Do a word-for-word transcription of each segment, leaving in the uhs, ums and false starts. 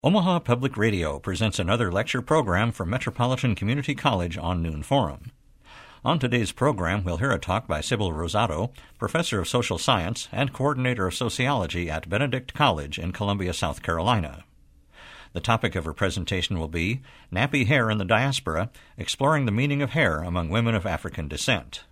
Omaha Public Radio presents another lecture program from Metropolitan Community College on Noon Forum. On today's program, we'll hear a talk by Sybil Rosado, Professor of Social Science and Coordinator of Sociology at Benedict College in Columbia, South Carolina. The topic of her presentation will be Nappy Hair in the Diaspora, Exploring the Meaning of Hair Among Women of African Descent.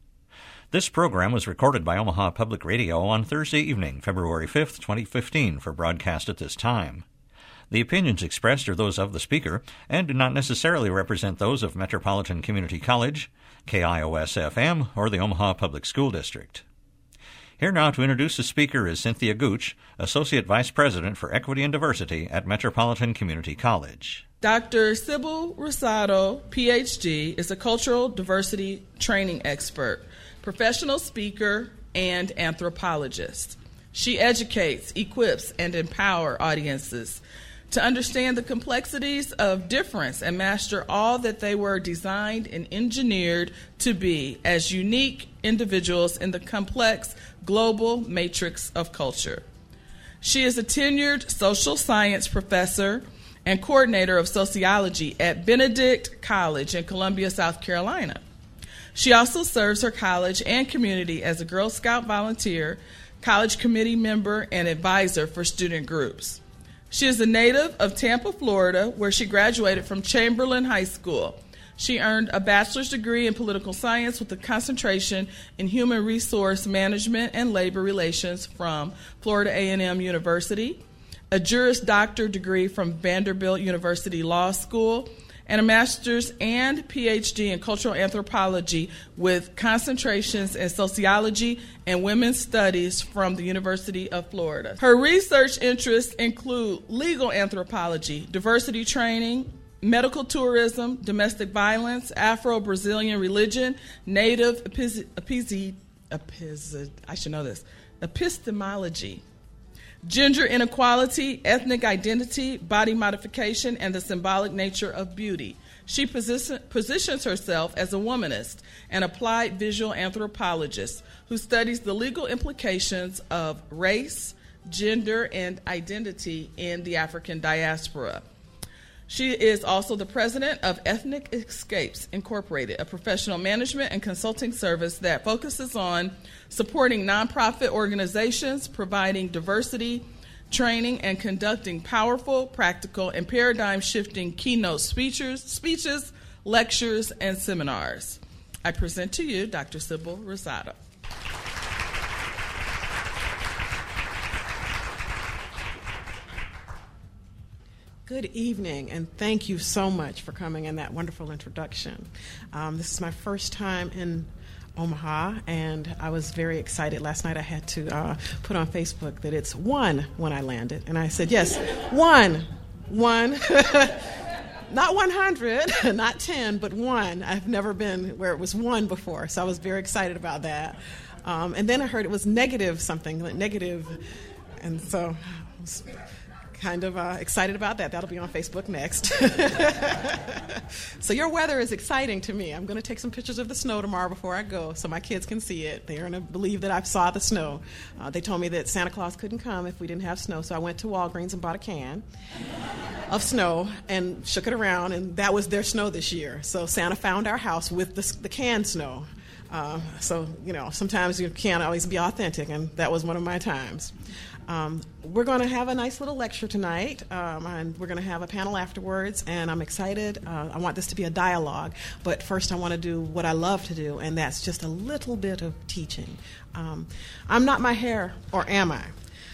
This program was recorded by Omaha Public Radio on Thursday evening, February fifth, twenty fifteen, for broadcast at this time. The opinions expressed are those of the speaker and do not necessarily represent those of Metropolitan Community College, K I O S F M, or the Omaha Public School District. Here now to introduce the speaker is Cynthia Gooch, Associate Vice President for Equity and Diversity at Metropolitan Community College. Doctor Sybil Rosado, P H D, is a cultural diversity training expert, professional speaker, and anthropologist. She educates, equips, and empowers audiences to understand the complexities of difference and master all that they were designed and engineered to be as unique individuals in the complex global matrix of culture. She is a tenured social science professor and coordinator of sociology at Benedict College in Columbia, South Carolina. She also serves her college and community as a Girl Scout volunteer, college committee member, and advisor for student groups. She is a native of Tampa, Florida, where she graduated from Chamberlain High School. She earned a bachelor's degree in political science with a concentration in human resource management and labor relations from Florida A and M University, a Juris Doctor degree from Vanderbilt University Law School, and a master's and P H D in cultural anthropology with concentrations in sociology and women's studies from the University of Florida. Her research interests include legal anthropology, diversity training, medical tourism, domestic violence, Afro-Brazilian religion, Native epiz- epiz- epiz- I should know this, epistemology, gender inequality, ethnic identity, body modification, and the symbolic nature of beauty. She position, positions herself as a womanist and applied visual anthropologist who studies the legal implications of race, gender, and identity in the African diaspora. She is also the president of Ethnic Escapes Incorporated, a professional management and consulting service that focuses on supporting nonprofit organizations, providing diversity training, and conducting powerful, practical, and paradigm-shifting keynote speeches, speeches, lectures, and seminars. I present to you Doctor Sybil Rosado. Good evening, and thank you so much for coming in that wonderful introduction. Um, this is my first time in Omaha, and I was very excited. Last night I had to uh, put on Facebook that it's one when I landed, and I said, yes, one, one, not one hundred, not ten, but one. I've never been where it was one before, so I was very excited about that. Um, and then I heard it was negative something, like negative, and so I was kind of uh, excited about that. That'll be on Facebook next. So your weather is exciting to me. I'm going to take some pictures of the snow tomorrow before I go so my kids can see it. They're going to believe that I saw the snow. Uh, they told me that Santa Claus couldn't come if we didn't have snow, so I went to Walgreens and bought a can of snow and shook it around, and that was their snow this year. So Santa found our house with the, the canned snow. Uh, so, you know, sometimes you can't always be authentic, and that was one of my times. Um, we're going to have a nice little lecture tonight, um, and we're going to have a panel afterwards, and I'm excited. Uh, I want this to be a dialogue, but first I want to do what I love to do, and that's just a little bit of teaching. Um, I'm not my hair, or am I?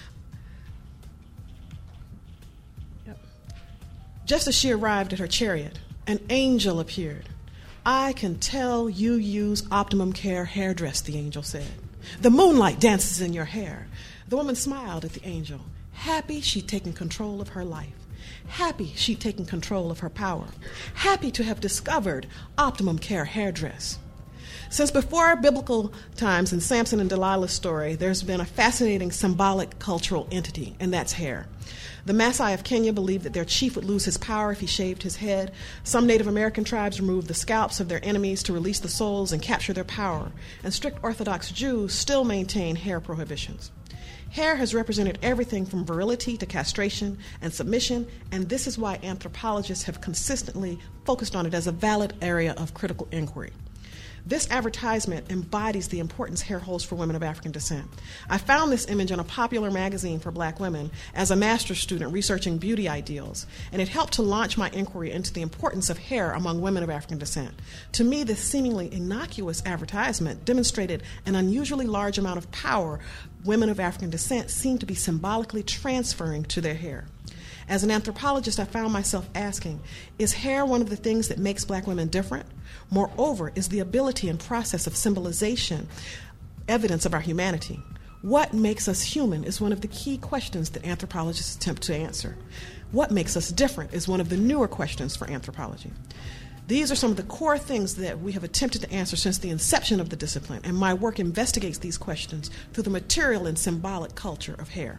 Yep. Just as she arrived at her chariot, an angel appeared. I can tell you use Optimum Care hairdress, the angel said. The moonlight dances in your hair. The woman smiled at the angel, happy she'd taken control of her life, happy she'd taken control of her power, happy to have discovered Optimum Care hairdress. Since before biblical times in Samson and Delilah's story, there's been a fascinating symbolic cultural entity, and that's hair. The Maasai of Kenya believed that their chief would lose his power if he shaved his head. Some Native American tribes removed the scalps of their enemies to release the souls and capture their power. And strict Orthodox Jews still maintain hair prohibitions. Hair has represented everything from virility to castration and submission, and this is why anthropologists have consistently focused on it as a valid area of critical inquiry. This advertisement embodies the importance hair holds for women of African descent. I found this image in a popular magazine for black women as a master's student researching beauty ideals, and it helped to launch my inquiry into the importance of hair among women of African descent. To me, this seemingly innocuous advertisement demonstrated an unusually large amount of power women of African descent seem to be symbolically transferring to their hair. As an anthropologist, I found myself asking, is hair one of the things that makes black women different? Moreover, is the ability and process of symbolization evidence of our humanity? What makes us human is one of the key questions that anthropologists attempt to answer. What makes us different is one of the newer questions for anthropology. These are some of the core things that we have attempted to answer since the inception of the discipline, and my work investigates these questions through the material and symbolic culture of hair.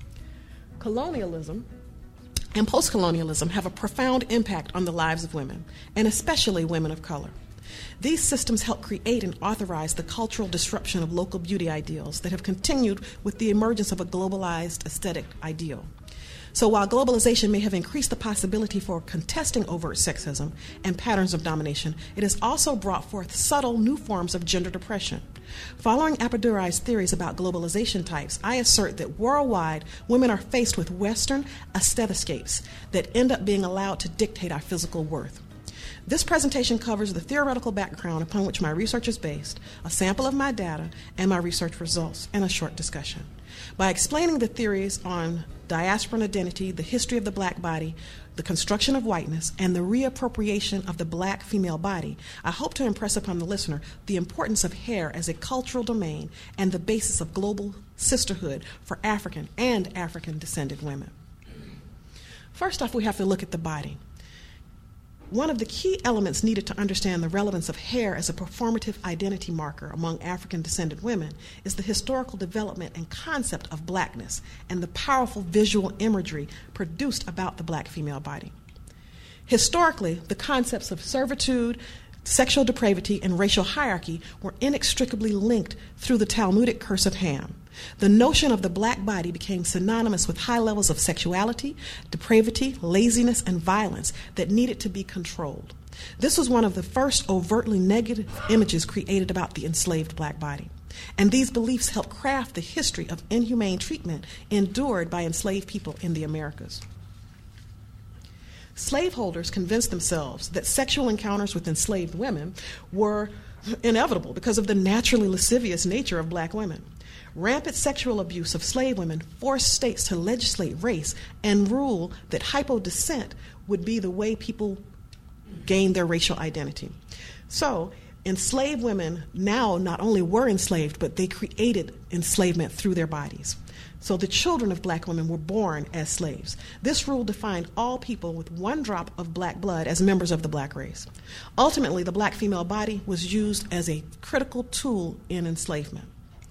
Colonialism and post-colonialism have a profound impact on the lives of women, and especially women of color. These systems help create and authorize the cultural disruption of local beauty ideals that have continued with the emergence of a globalized aesthetic ideal. So while globalization may have increased the possibility for contesting overt sexism and patterns of domination, it has also brought forth subtle new forms of gender depression. Following Apodurai's theories about globalization types, I assert that worldwide, women are faced with Western aestheticscapes that end up being allowed to dictate our physical worth. This presentation covers the theoretical background upon which my research is based, a sample of my data, and my research results, and a short discussion. By explaining the theories on diasporan identity, the history of the black body, the construction of whiteness, and the reappropriation of the black female body, I hope to impress upon the listener the importance of hair as a cultural domain and the basis of global sisterhood for African and African-descended women. First off, we have to look at the body. One of the key elements needed to understand the relevance of hair as a performative identity marker among African-descended women is the historical development and concept of blackness and the powerful visual imagery produced about the black female body. Historically, the concepts of servitude, sexual depravity, and racial hierarchy were inextricably linked through the Talmudic curse of Ham. The notion of the black body became synonymous with high levels of sexuality, depravity, laziness, and violence that needed to be controlled. This was one of the first overtly negative images created about the enslaved black body. And these beliefs helped craft the history of inhumane treatment endured by enslaved people in the Americas. Slaveholders convinced themselves that sexual encounters with enslaved women were inevitable because of the naturally lascivious nature of black women. Rampant sexual abuse of slave women forced states to legislate race and rule that hypodescent would be the way people gained their racial identity. So, enslaved women now not only were enslaved, but they created enslavement through their bodies. So the children of black women were born as slaves. This rule defined all people with one drop of black blood as members of the black race. Ultimately, the black female body was used as a critical tool in enslavement.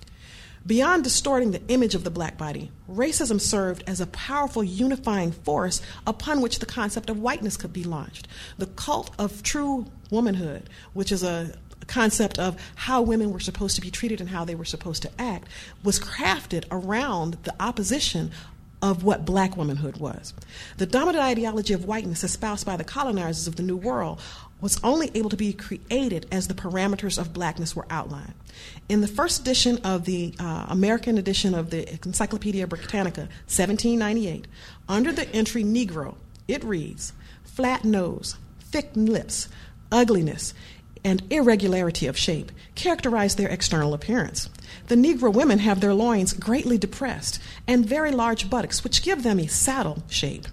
Beyond distorting the image of the black body, racism served as a powerful unifying force upon which the concept of whiteness could be launched. The cult of true womanhood, which is a concept of how women were supposed to be treated and how they were supposed to act, was crafted around the opposition of what black womanhood was. The dominant ideology of whiteness espoused by the colonizers of the New World was only able to be created as the parameters of blackness were outlined. In the first edition of the uh, American edition of the Encyclopedia Britannica, seventeen ninety-eight, under the entry Negro, it reads, "Flat nose, thick lips, ugliness, and irregularity of shape characterize their external appearance. The Negro women have their loins greatly depressed and very large buttocks, which give them a saddle shape."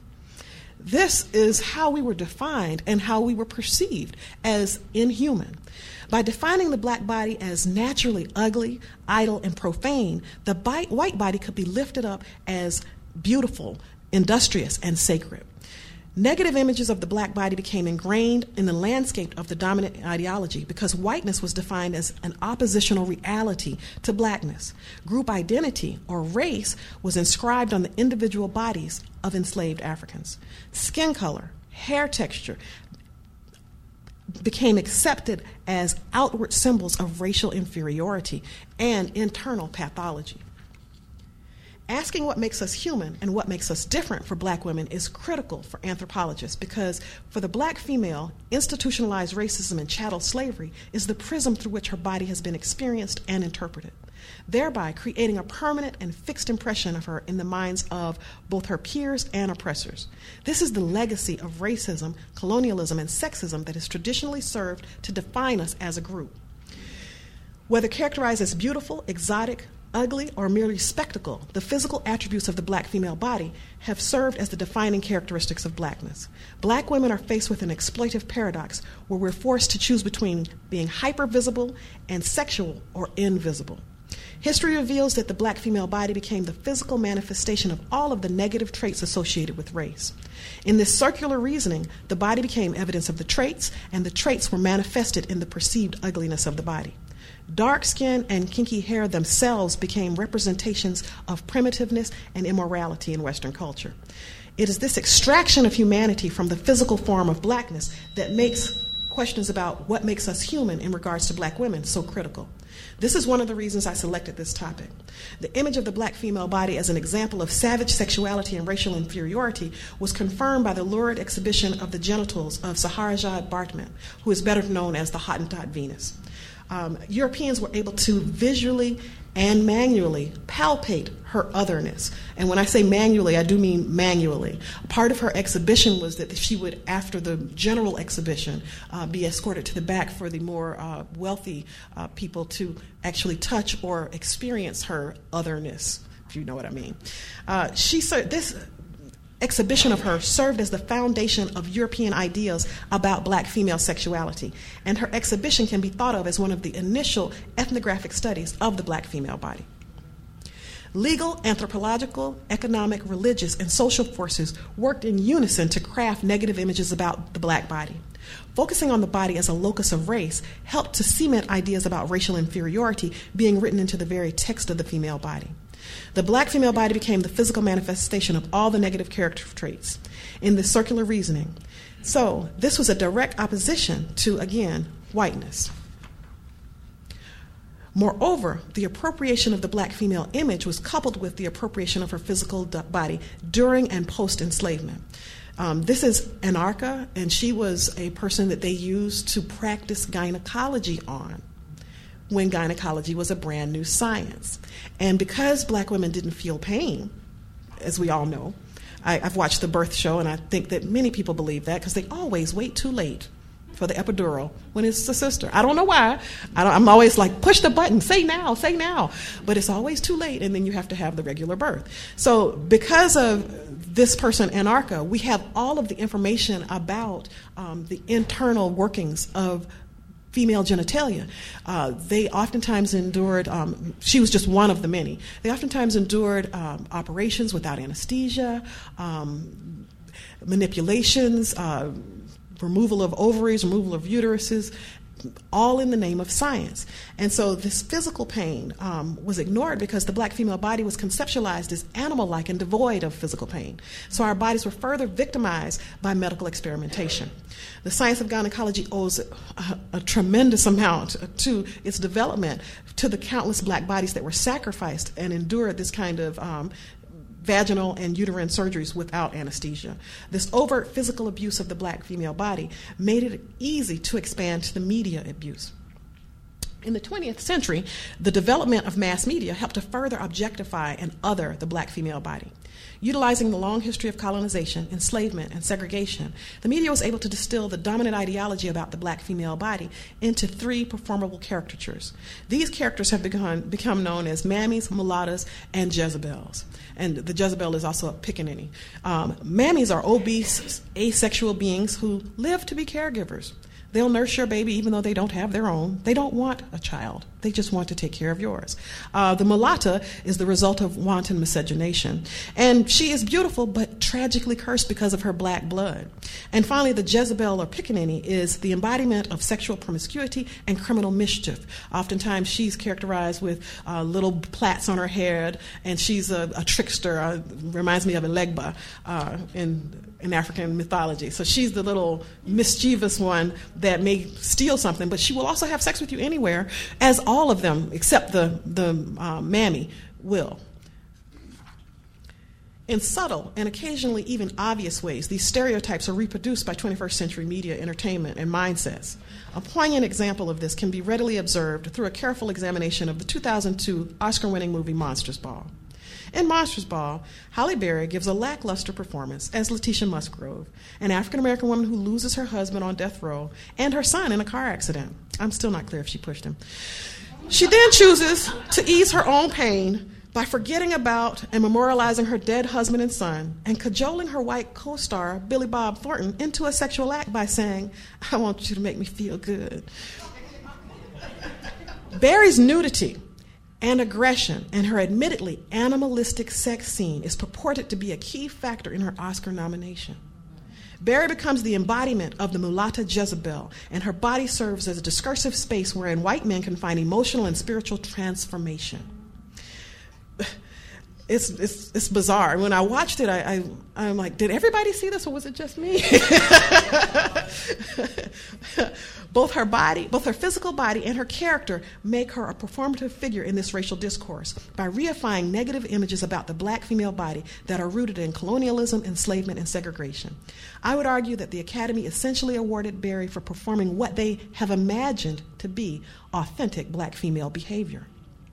This is how we were defined and how we were perceived as inhuman. By defining the black body as naturally ugly, idle, and profane, the bi- white body could be lifted up as beautiful, industrious, and sacred. Negative images of the black body became ingrained in the landscape of the dominant ideology because whiteness was defined as an oppositional reality to blackness. Group identity, or race, was inscribed on the individual bodies of enslaved Africans. Skin color, hair texture became accepted as outward symbols of racial inferiority and internal pathology. Asking what makes us human and what makes us different for black women is critical for anthropologists because for the black female, institutionalized racism and chattel slavery is the prism through which her body has been experienced and interpreted, thereby creating a permanent and fixed impression of her in the minds of both her peers and oppressors. This is the legacy of racism, colonialism, and sexism that has traditionally served to define us as a group. Whether characterized as beautiful, exotic, ugly, or merely spectacle, the physical attributes of the black female body have served as the defining characteristics of blackness. Black women are faced with an exploitive paradox where we're forced to choose between being hyper-visible and sexual or invisible. History reveals that the black female body became the physical manifestation of all of the negative traits associated with race. In this circular reasoning, the body became evidence of the traits, and the traits were manifested in the perceived ugliness of the body. Dark skin and kinky hair themselves became representations of primitiveness and immorality in Western culture. It is this extraction of humanity from the physical form of blackness that makes questions about what makes us human in regards to black women so critical. This is one of the reasons I selected this topic. The image of the black female body as an example of savage sexuality and racial inferiority was confirmed by the lurid exhibition of the genitals of Saharajah Bartman, who is better known as the Hottentot Venus. Um, Europeans were able to visually and manually palpate her otherness. And when I say manually, I do mean manually. Part of her exhibition was that she would, after the general exhibition, uh, be escorted to the back for the more uh, wealthy uh, people to actually touch or experience her otherness, if you know what I mean. Uh, she this. exhibition of her served as the foundation of European ideas about black female sexuality, and her exhibition can be thought of as one of the initial ethnographic studies of the black female body. Legal, anthropological, economic, religious, and social forces worked in unison to craft negative images about the black body. Focusing on the body as a locus of race helped to cement ideas about racial inferiority being written into the very text of the female body. The black female body became the physical manifestation of all the negative character traits in this circular reasoning. So this was a direct opposition to, again, whiteness. Moreover, the appropriation of the black female image was coupled with the appropriation of her physical body during and post-enslavement. Um, this is Anarcha, and she was a person that they used to practice gynecology on when gynecology was a brand new science. And because black women didn't feel pain, as we all know, I, I've watched the birth show, and I think that many people believe that because they always wait too late for the epidural when it's a sister. I don't know why. I don't, I'm always like, push the button, say now, say now. But it's always too late, and then you have to have the regular birth. So because of this person, Anarcha, we have all of the information about um, the internal workings of female genitalia. Uh, they oftentimes endured, um, she was just one of the many, they oftentimes endured um, operations without anesthesia, um, manipulations, uh, removal of ovaries, removal of uteruses, all in the name of science. And so this physical pain um, was ignored because the black female body was conceptualized as animal-like and devoid of physical pain. So our bodies were further victimized by medical experimentation. The science of gynecology owes a, a tremendous amount to its development, to the countless black bodies that were sacrificed and endured this kind of um, vaginal and uterine surgeries without anesthesia. This overt physical abuse of the black female body made it easy to expand to the media abuse. In the twentieth century, the development of mass media helped to further objectify and other the black female body. Utilizing the long history of colonization, enslavement, and segregation, the media was able to distill the dominant ideology about the black female body into three performable caricatures. These characters have become, become known as mammies, mulattas, and Jezebels. And the Jezebel is also a pickaninny. Um, mammies are obese, asexual beings who live to be caregivers. They'll nurse your baby even though they don't have their own. They don't want a child. They just want to take care of yours. Uh, the mulatta is the result of wanton miscegenation. And she is beautiful but tragically cursed because of her black blood. And finally, the Jezebel or pickaninny is the embodiment of sexual promiscuity and criminal mischief. Oftentimes she's characterized with uh, little plaits on her head, and she's a, a trickster. Uh, reminds me of Elegba uh, in in African mythology. So she's the little mischievous one that may steal something, but she will also have sex with you anywhere, as all of them, except the, the uh, mammy, will. In subtle and occasionally even obvious ways, these stereotypes are reproduced by twenty-first century media, entertainment, and mindsets. A poignant example of this can be readily observed through a careful examination of the two thousand two Oscar-winning movie Monsters Ball. In Monsters Ball, Halle Berry gives a lackluster performance as Letitia Musgrove, an African-American woman who loses her husband on death row and her son in a car accident. I'm still not clear if she pushed him. She then chooses to ease her own pain by forgetting about and memorializing her dead husband and son and cajoling her white co-star, Billy Bob Thornton, into a sexual act by saying, "I want you to make me feel good." Berry's nudity and aggression and her admittedly animalistic sex scene is purported to be a key factor in her Oscar nomination. Berry becomes the embodiment of the mulatta Jezebel, and her body serves as a discursive space wherein white men can find emotional and spiritual transformation. It's, it's, it's bizarre. When I watched it, I, I, I'm like, did everybody see this or was it just me? Both her body, both her physical body and her character make her a performative figure in this racial discourse by reifying negative images about the black female body that are rooted in colonialism, enslavement, and segregation. I would argue that the Academy essentially awarded Berry for performing what they have imagined to be authentic black female behavior.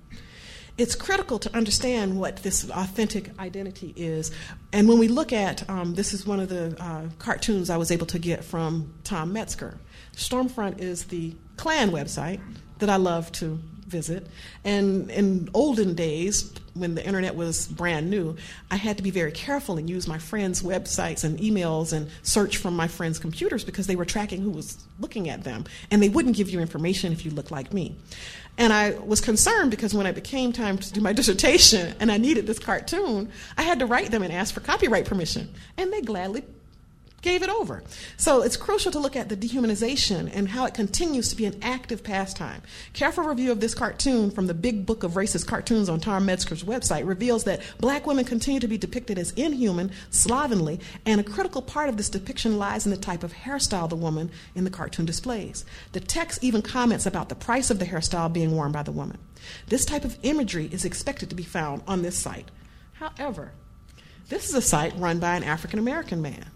It's critical to understand what this authentic identity is. And when we look at, um, this is one of the uh, cartoons I was able to get from Tom Metzger. Stormfront is the Klan website that I love to visit. And in olden days, when the internet was brand new, I had to be very careful and use my friends' websites and emails and search from my friends' computers because they were tracking who was looking at them. And they wouldn't give you information if you looked like me. And I was concerned because when it became time to do my dissertation and I needed this cartoon, I had to write them and ask for copyright permission. And they gladly gave it over. So it's crucial to look at the dehumanization and how it continues to be an active pastime. Careful review of this cartoon from the Big Book of Racist Cartoons on Tom Metzger's website reveals that black women continue to be depicted as inhuman, slovenly, and a critical part of this depiction lies in the type of hairstyle the woman in the cartoon displays. The text even comments about the price of the hairstyle being worn by the woman. This type of imagery is expected to be found on this site. However, this is a site run by an African American man.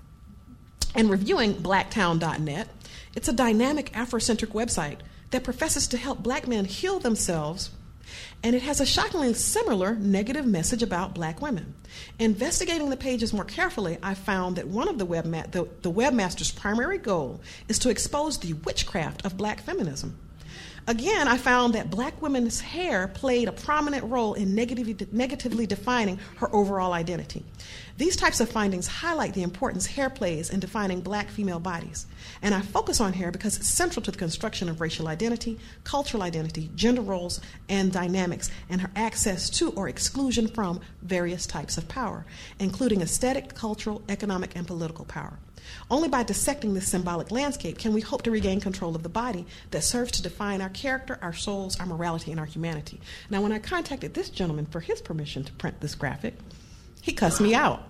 And reviewing blacktown dot net, it's a dynamic Afrocentric website that professes to help black men heal themselves, and it has a shockingly similar negative message about black women. Investigating the pages more carefully, I found that one of the, webma- the, the webmaster's primary goal is to expose the witchcraft of black feminism. Again, I found that black women's hair played a prominent role in negatively, negatively defining her overall identity. These types of findings highlight the importance hair plays in defining black female bodies. And I focus on hair because it's central to the construction of racial identity, cultural identity, gender roles, and dynamics, and her access to or exclusion from various types of power, including aesthetic, cultural, economic, and political power. Only by dissecting this symbolic landscape can we hope to regain control of the body that serves to define our character, our souls, our morality, and our humanity. Now, when I contacted this gentleman for his permission to print this graphic, he cussed me out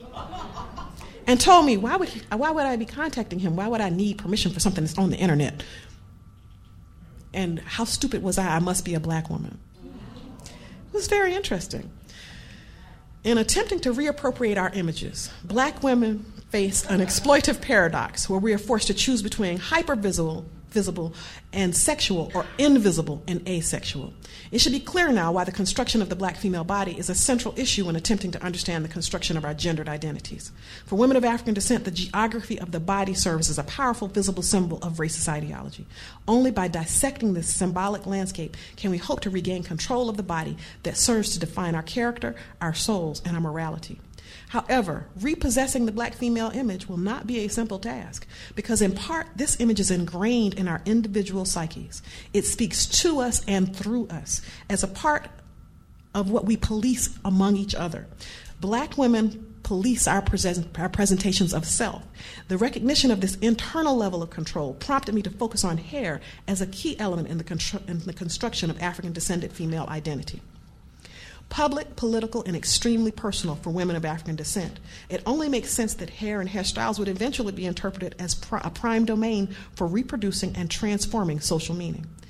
and told me, why would he, why would I be contacting him? Why would I need permission for something that's on the internet? And how stupid was I? I must be a black woman. It was very interesting. In attempting to reappropriate our images, black women face an exploitive paradox where we are forced to choose between hypervisible visible and sexual, or invisible and asexual. It should be clear now why the construction of the black female body is a central issue when attempting to understand the construction of our gendered identities. For women of African descent, the geography of the body serves as a powerful visible symbol of racist ideology. Only by dissecting this symbolic landscape can we hope to regain control of the body that serves to define our character, our souls, and our morality. However, repossessing the black female image will not be a simple task because, in part, this image is ingrained in our individual psyches. It speaks to us and through us as a part of what we police among each other. Black women police our, present, our presentations of self. The recognition of this internal level of control prompted me to focus on hair as a key element in the, constru- in the construction of African-descended female identity. Public, political, and extremely personal for women of African descent. It only makes sense that hair and hairstyles would eventually be interpreted as pr- a prime domain for reproducing and transforming social meaning.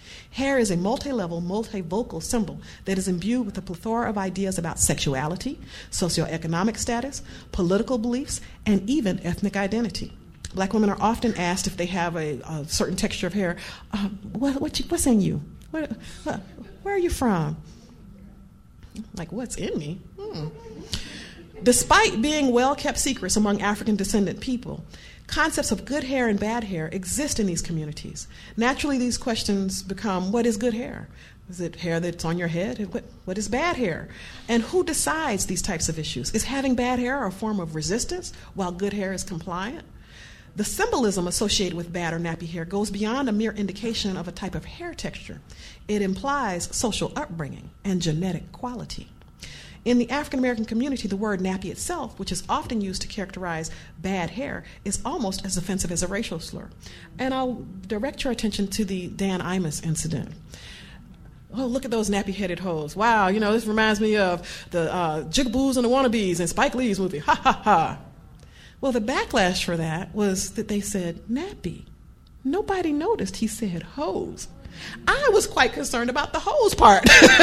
Hair is a multi-level, multivocal symbol that is imbued with a plethora of ideas about sexuality, socioeconomic status, political beliefs, and even ethnic identity. Black women are often asked if they have a, a certain texture of hair. Uh, what, what you, what's in you? What, what, where are you from? Like, what's in me? Hmm. Despite being well-kept secrets among African descendant people, concepts of good hair and bad hair exist in these communities. Naturally, these questions become, what is good hair? Is it hair that's on your head? And what, what is bad hair? And who decides these types of issues? Is having bad hair a form of resistance while good hair is compliant? The symbolism associated with bad or nappy hair goes beyond a mere indication of a type of hair texture. It implies social upbringing and genetic quality. In the African American community, the word nappy itself, which is often used to characterize bad hair, is almost as offensive as a racial slur. And I'll direct your attention to the Dan Imus incident. Oh, look at those nappy-headed hoes. Wow, you know, this reminds me of the uh, Jigaboos and the Wannabes in Spike Lee's movie. Ha, ha, ha. Well, the backlash for that was that they said nappy. Nobody noticed he said hose. I was quite concerned about the hose part.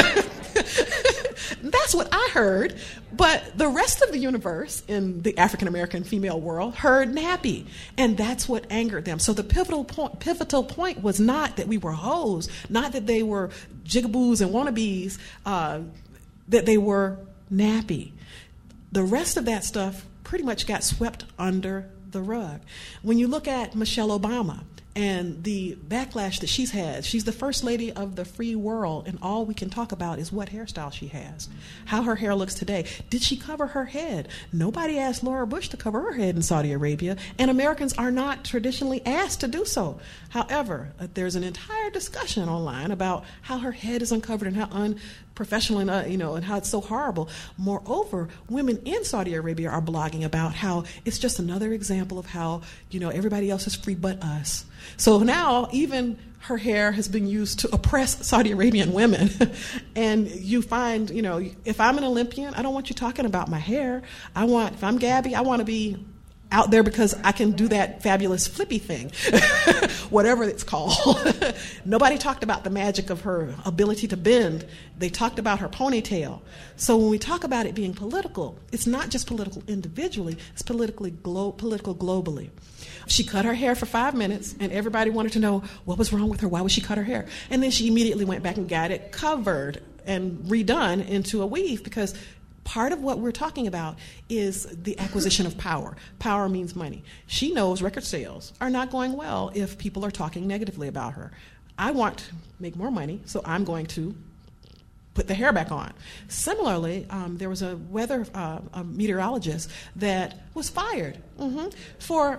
That's what I heard. But the rest of the universe in the African American female world heard nappy. And that's what angered them. So the pivotal point, pivotal point was not that we were hoes, not that they were jigaboos and wannabes, uh, that they were nappy. The rest of that stuff pretty much got swept under the rug. When you look at Michelle Obama and the backlash that she's had, she's the first lady of the free world, and all we can talk about is what hairstyle she has, how her hair looks today. Did she cover her head? Nobody asked Laura Bush to cover her head in Saudi Arabia, and Americans are not traditionally asked to do so. However, uh, there's an entire discussion online about how her head is uncovered and how unprofessional and uh, you know, and how it's so horrible. Moreover, women in Saudi Arabia are blogging about how it's just another example of how, you know, everybody else is free but us. So now even her hair has been used to oppress Saudi Arabian women. And you find, you know, if I'm an Olympian, I don't want you talking about my hair. I want, if I'm Gabby, I want to be out there because I can do that fabulous flippy thing, whatever it's called. Nobody talked about the magic of her ability to bend. They talked about her ponytail. So when we talk about it being political, it's not just political individually, it's politically glo- political globally. She cut her hair for five minutes, and everybody wanted to know what was wrong with her. Why would she cut her hair? And then she immediately went back and got it covered and redone into a weave, because part of what we're talking about is the acquisition of power. Power means money. She knows record sales are not going well if people are talking negatively about her. I want to make more money, so I'm going to put the hair back on. Similarly, um, there was a weather uh, a meteorologist that was fired mm-hmm, for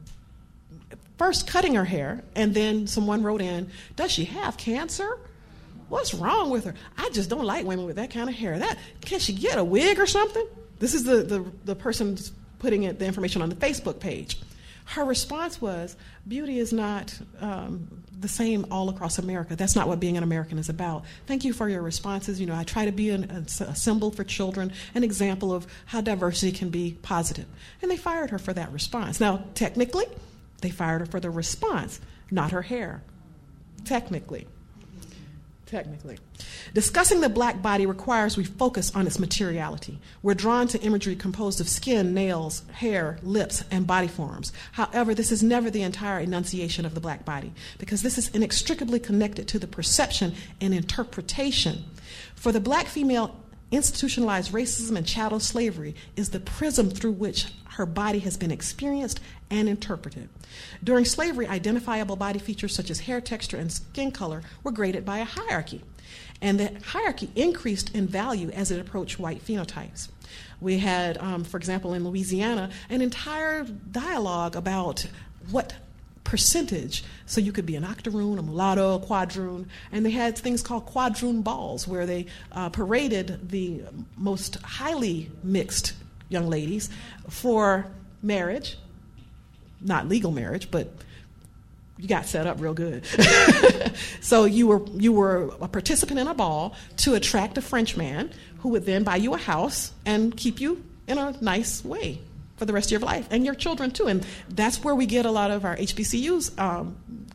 first cutting her hair, and then someone wrote in, does she have cancer? What's wrong with her? I just don't like women with that kind of hair. That, can she get a wig or something? This is the, the, the person putting it, the information on the Facebook page. Her response was, beauty is not um, the same all across America. That's not what being an American is about. Thank you for your responses. You know, I try to be an, a, a symbol for children, an example of how diversity can be positive. And they fired her for that response. Now, technically, they fired her for the response, not her hair. Technically. Technically. Discussing the black body requires we focus on its materiality. We're drawn to imagery composed of skin, nails, hair, lips, and body forms. However, this is never the entire enunciation of the black body, because this is inextricably connected to the perception and interpretation. For the black female, institutionalized racism and chattel slavery is the prism through which her body has been experienced and interpreted. During slavery, identifiable body features such as hair texture and skin color were graded by a hierarchy, and the hierarchy increased in value as it approached white phenotypes. We had, um, for example, in Louisiana, an entire dialogue about what percentage, so you could be an octoroon, a mulatto, a quadroon, and they had things called quadroon balls where they uh, paraded the most highly mixed young ladies for marriage, not legal marriage, but you got set up real good. So you were you were a participant in a ball to attract a French man who would then buy you a house and keep you in a nice way for the rest of your life, and your children too. And that's where we get a lot of our H B C Us um,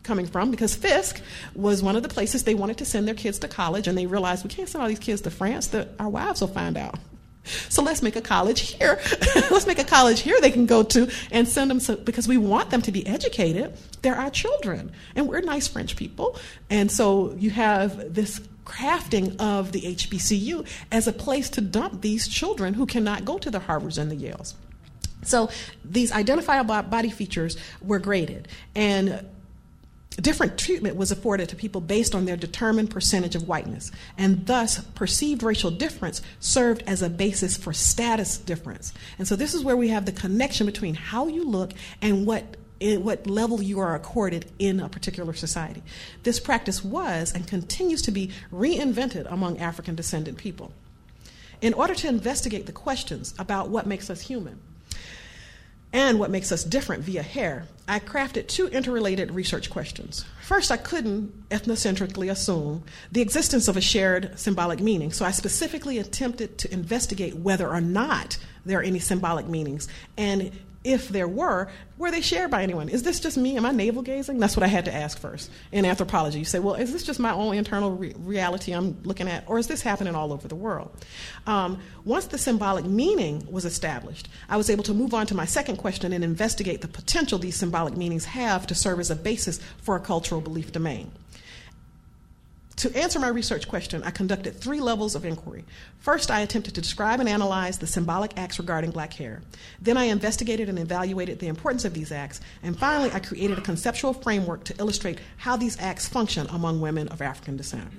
coming from, because Fisk was one of the places they wanted to send their kids to college, and they realized we can't send all these kids to France, that our wives will find out. So let's make a college here. Let's make a college here they can go to and send them, so, because we want them to be educated. They're our children, and we're nice French people. And so you have this crafting of the H B C U as a place to dump these children who cannot go to the Harvards and the Yales. So these identifiable body features were graded, and different treatment was afforded to people based on their determined percentage of whiteness, and thus perceived racial difference served as a basis for status difference. And so this is where we have the connection between how you look and what in what level you are accorded in a particular society. This practice was and continues to be reinvented among African descendant people. In order to investigate the questions about what makes us human and what makes us different via hair, I crafted two interrelated research questions. First, I couldn't ethnocentrically assume the existence of a shared symbolic meaning, so I specifically attempted to investigate whether or not there are any symbolic meanings, and if there were, were they shared by anyone? Is this just me? Am I navel-gazing? That's what I had to ask first. In anthropology, you say, well, is this just my own internal re- reality I'm looking at, or is this happening all over the world? Um, once the symbolic meaning was established, I was able to move on to my second question and investigate the potential these symbolic meanings have to serve as a basis for a cultural belief domain. To answer my research question, I conducted three levels of inquiry. First, I attempted to describe and analyze the symbolic acts regarding black hair. Then I investigated and evaluated the importance of these acts. And finally, I created a conceptual framework to illustrate how these acts function among women of African descent.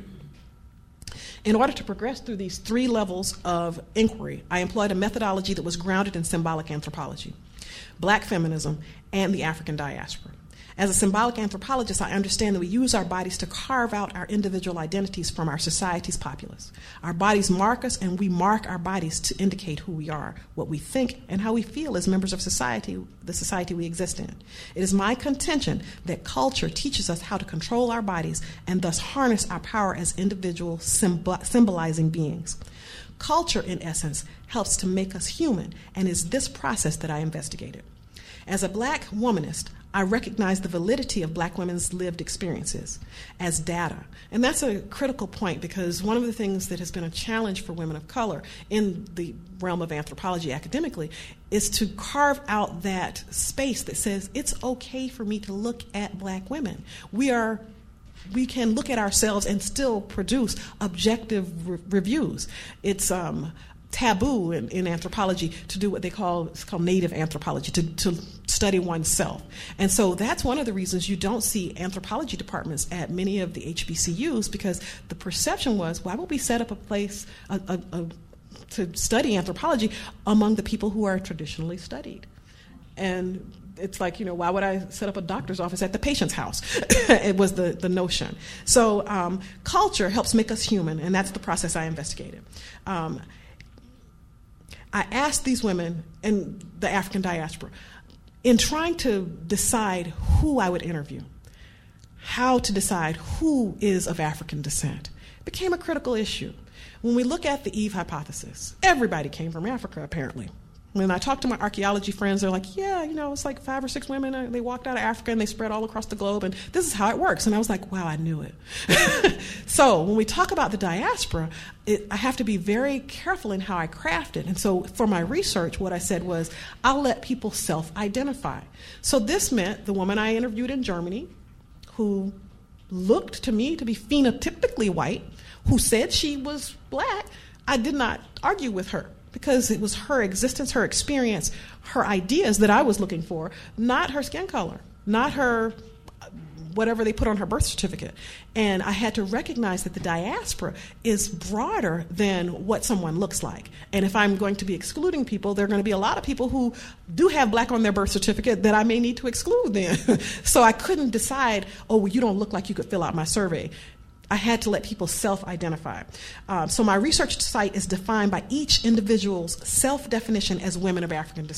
In order to progress through these three levels of inquiry, I employed a methodology that was grounded in symbolic anthropology, black feminism, and the African diaspora. As a symbolic anthropologist, I understand that we use our bodies to carve out our individual identities from our society's populace. Our bodies mark us, and we mark our bodies to indicate who we are, what we think, and how we feel as members of society, the society we exist in. It is my contention that culture teaches us how to control our bodies and thus harness our power as individual symbol- symbolizing beings. Culture, in essence, helps to make us human, and is this process that I investigated. As a black womanist, I recognize the validity of black women's lived experiences as data. And that's a critical point, because one of the things that has been a challenge for women of color in the realm of anthropology academically is to carve out that space that says it's okay for me to look at black women. We are we can look at ourselves and still produce objective re- reviews. It's um, taboo in, in anthropology to do what they call, it's called native anthropology, to, to study oneself. And so that's one of the reasons you don't see anthropology departments at many of the H B C Us, because the perception was, why would we set up a place a, a, a, to study anthropology among the people who are traditionally studied? And it's like, you know, why would I set up a doctor's office at the patient's house? It was the, the notion. So um, culture helps make us human, and that's the process I investigated. Um, I asked these women in the African diaspora, in trying to decide who I would interview, how to decide who is of African descent, became a critical issue. When we look at the Eve hypothesis, everybody came from Africa, apparently. When I talked to my archaeology friends, they're like, yeah, you know, it's like five or six women, uh, they walked out of Africa and they spread all across the globe, and this is how it works. And I was like, wow, I knew it. So when we talk about the diaspora, it, I have to be very careful in how I craft it. And so for my research, what I said was, I'll let people self-identify. So this meant the woman I interviewed in Germany, who looked to me to be phenotypically white, who said she was black, I did not argue with her, because it was her existence, her experience, her ideas that I was looking for, not her skin color, not her whatever they put on her birth certificate. And I had to recognize that the diaspora is broader than what someone looks like. And if I'm going to be excluding people, there are going to be a lot of people who do have black on their birth certificate that I may need to exclude then. So I couldn't decide, oh, well, you don't look like you could fill out my survey. I had to let people self-identify. Um, so my research site is defined by each individual's self-definition as women of African descent.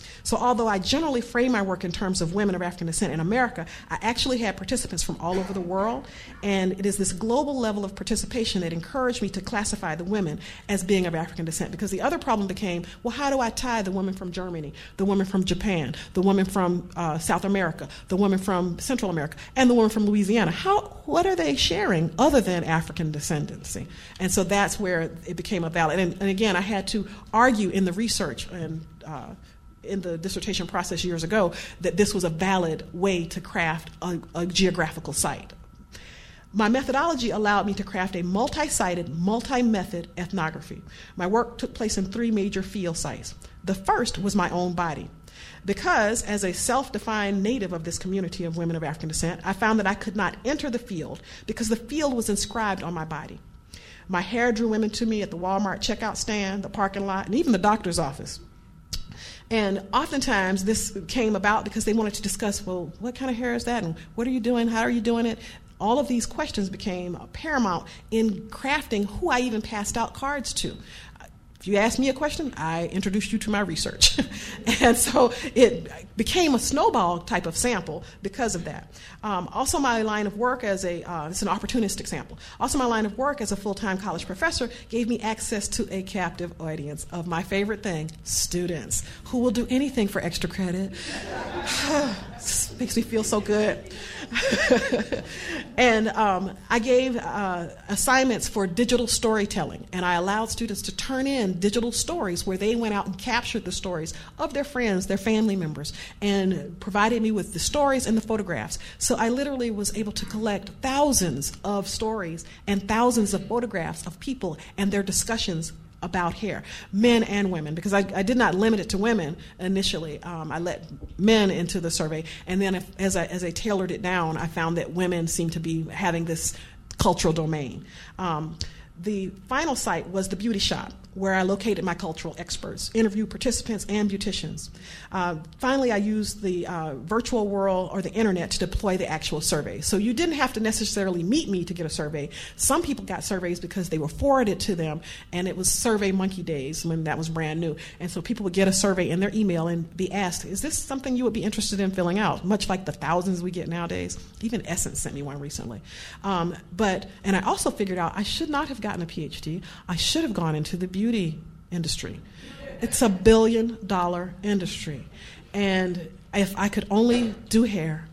So although I generally frame my work in terms of women of African descent in America, I actually had participants from all over the world, and it is this global level of participation that encouraged me to classify the women as being of African descent, because the other problem became, well, how do I tie the women from Germany, the women from Japan, the women from uh, South America, the women from Central America, and the women from Louisiana? How, what are they sharing other than African descendancy? And so that's where it became a valid, and, and again, I had to argue in the research and uh, in the dissertation process years ago that this was a valid way to craft a, a geographical site. My methodology allowed me to craft a multi-sited, multi-method ethnography. My work took place in three major field sites. The first was my own body, because as a self-defined native of this community of women of African descent, I found that I could not enter the field because the field was inscribed on my body. My hair drew women to me at the Walmart checkout stand, the parking lot, and even the doctor's office. And oftentimes this came about because they wanted to discuss, well, what kind of hair is that? And what are you doing? How are you doing it? All of these questions became paramount in crafting who I even passed out cards to. If you asked me a question, I introduced you to my research. And so it became a snowball type of sample because of that. Um, also, my line of work as a, uh, it's an opportunistic sample. Also, my line of work as a full-time college professor gave me access to a captive audience of my favorite thing, students, who will do anything for extra credit. This makes me feel so good. And um, I gave uh, assignments for digital storytelling, and I allowed students to turn in digital stories where they went out and captured the stories of their friends, their family members, and provided me with the stories and the photographs. So I literally was able to collect thousands of stories and thousands of photographs of people and their discussions about hair, men and women, because I, I did not limit it to women initially. Um, I let men into the survey, and then if, as, I, as I tailored it down, I found that women seemed to be having this cultural domain. Um, the final site was the beauty shop, where I located my cultural experts, interviewed participants and beauticians. Uh, finally, I used the uh, virtual world or the internet to deploy the actual survey. So you didn't have to necessarily meet me to get a survey. Some people got surveys because they were forwarded to them, and it was Survey Monkey days when that was brand new. And so people would get a survey in their email and be asked, is this something you would be interested in filling out? Much like the thousands we get nowadays. Even Essence sent me one recently. Um, but, and I also figured out I should not have gotten a P H D. I should have gone into the beauty beauty industry. It's a billion dollar industry. And if I could only do hair,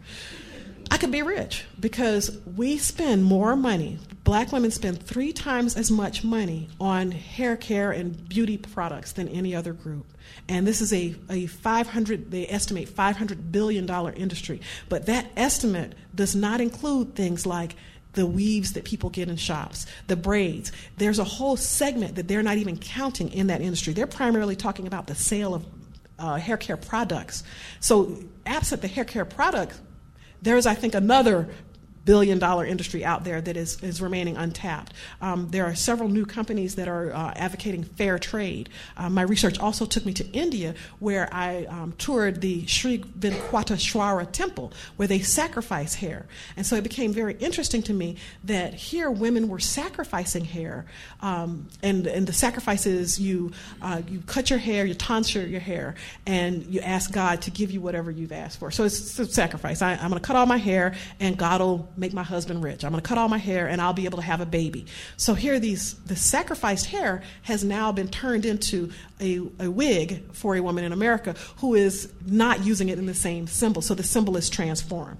I could be rich, because we spend more money. Black women spend three times as much money on hair care and beauty products than any other group. And this is a, a five hundred, they estimate five hundred billion dollars industry. But that estimate does not include things like the weaves that people get in shops, the braids. There's a whole segment that they're not even counting in that industry. They're primarily talking about the sale of uh, hair care products. So absent the hair care product, there's, I think, another billion dollar industry out there that is, is remaining untapped. Um, there are several new companies that are uh, advocating fair trade. Uh, my research also took me to India, where I um, toured the Sri Venkateshwara temple, where they sacrifice hair. And so it became very interesting to me that here women were sacrificing hair, um, and, and the sacrifices, you, uh, you cut your hair, you tonsure your hair, and you ask God to give you whatever you've asked for. So it's a sacrifice. I, I'm going to cut all my hair, and God will make my husband rich. I'm going to cut all my hair, and I'll be able to have a baby. So here, these the sacrificed hair has now been turned into a, a wig for a woman in America who is not using it in the same symbol. So the symbol is transformed.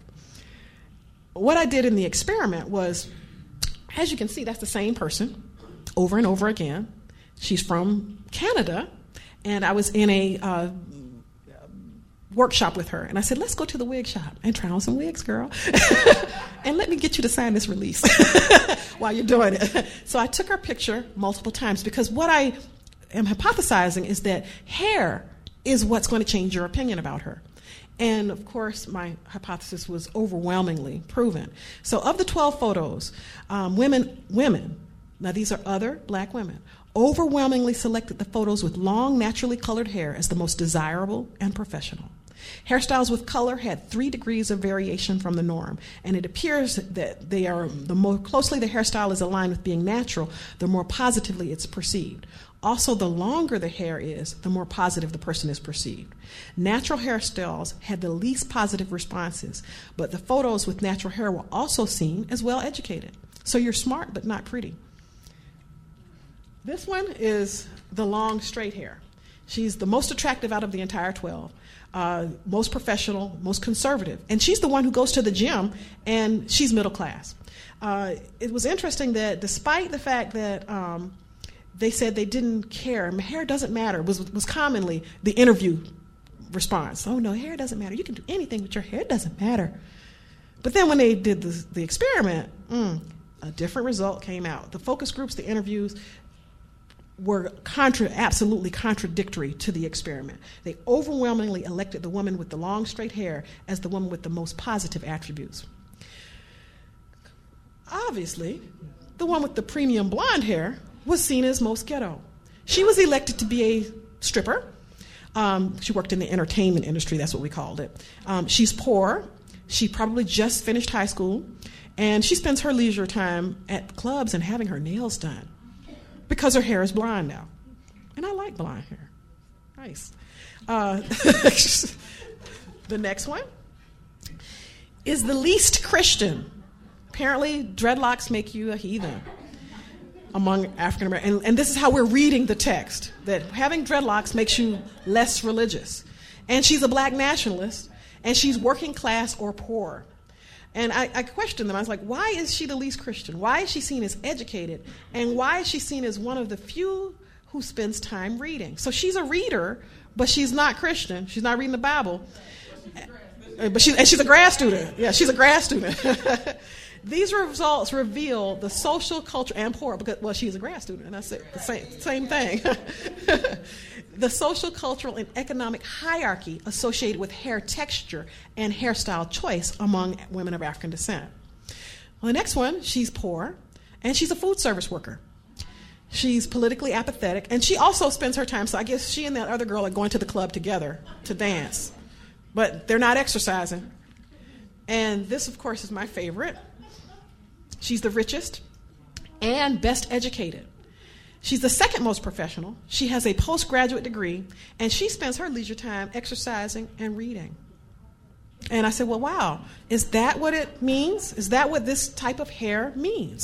What I did in the experiment was, as you can see, that's the same person over and over again. She's from Canada, and I was in a uh, workshop with her, and I said, let's go to the wig shop and try on some wigs, girl. And let me get you to sign this release while you're doing it. So I took her picture multiple times, because what I am hypothesizing is that hair is what's going to change your opinion about her. And of course, my hypothesis was overwhelmingly proven. So of the twelve photos, um, women, women, now these are other black women, overwhelmingly selected the photos with long, naturally colored hair as the most desirable and professional. Hairstyles with color had three degrees of variation from the norm, and it appears that they are, the more closely the hairstyle is aligned with being natural, the more positively it's perceived. Also, the longer the hair is, the more positive the person is perceived. Natural hairstyles had the least positive responses, but the photos with natural hair were also seen as well educated. So you're smart but not pretty. This one is the long straight hair. She's the most attractive out of the entire twelve, uh, most professional, most conservative. And she's the one who goes to the gym, and she's middle class. Uh, it was interesting that despite the fact that um, they said they didn't care, hair doesn't matter, was, was commonly the interview response. Oh, no, hair doesn't matter. You can do anything with your hair. It doesn't matter. But then when they did the, the experiment, mm, a different result came out. The focus groups, the interviews, were contra- absolutely contradictory to the experiment. They overwhelmingly elected the woman with the long straight hair as the woman with the most positive attributes. Obviously, the one with the premium blonde hair was seen as most ghetto. She was elected to be a stripper. Um, she worked in the entertainment industry, that's what we called it. Um, she's poor. She probably just finished high school, and she spends her leisure time at clubs and having her nails done because her hair is blonde now. And I like blonde hair. Nice. Uh, the next one is the least Christian. Apparently, dreadlocks make you a heathen among African Americans. And, and this is how we're reading the text, that having dreadlocks makes you less religious. And she's a black nationalist, and she's working class or poor. And I, I questioned them. I was like, why is she the least Christian? Why is she seen as educated? And why is she seen as one of the few who spends time reading? So she's a reader, but she's not Christian. She's not reading the Bible. But she, and she's a grad student. Yeah, she's a grad student. These results reveal the social, culture, and poor, because, well, she's a grad student, and that's it, the same, same thing. The social, cultural, and economic hierarchy associated with hair texture and hairstyle choice among women of African descent. Well, the next one, she's poor, and she's a food service worker. She's politically apathetic, and she also spends her time, so I guess she and that other girl are going to the club together to dance, but they're not exercising. And this, of course, is my favorite. She's the richest and best educated. She's the second most professional. She has a postgraduate degree, and she spends her leisure time exercising and reading. And I said, well, wow, is that what it means? Is that what this type of hair means?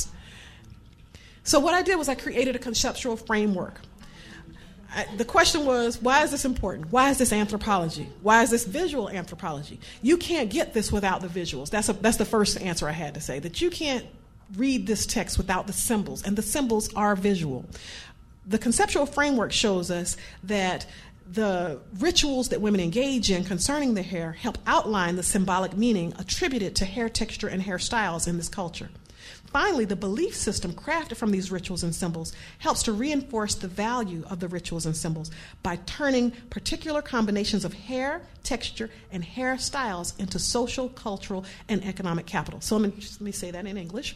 So what I did was I created a conceptual framework. I, the question was, why is this important? Why is this anthropology? Why is this visual anthropology? You can't get this without the visuals. That's, a, that's the first answer I had to say, that you can't read this text without the symbols, and the symbols are visual. The conceptual framework shows us that the rituals that women engage in concerning the hair help outline the symbolic meaning attributed to hair texture and hairstyles in this culture. Finally, the belief system crafted from these rituals and symbols helps to reinforce the value of the rituals and symbols by turning particular combinations of hair, texture, and hairstyles into social, cultural, and economic capital. So let me, just, let me say that in English.